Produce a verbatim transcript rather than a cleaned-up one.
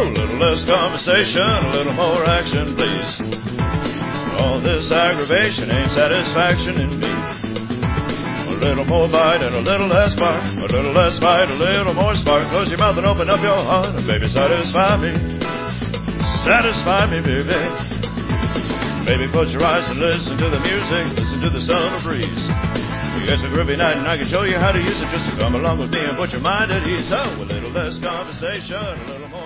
a little less conversation, a little more action, please. All this aggravation ain't satisfaction in me. A little more bite and a little less spark, a little less bite, a little more spark. Close your mouth and open up your heart, and baby, satisfy me. Satisfy me, baby. Baby, close your eyes and listen to the music, listen to the summer breeze. It's a groovy night and I can show you how to use it. Just to come along with me and put your mind at ease. So a little less conversation, a little more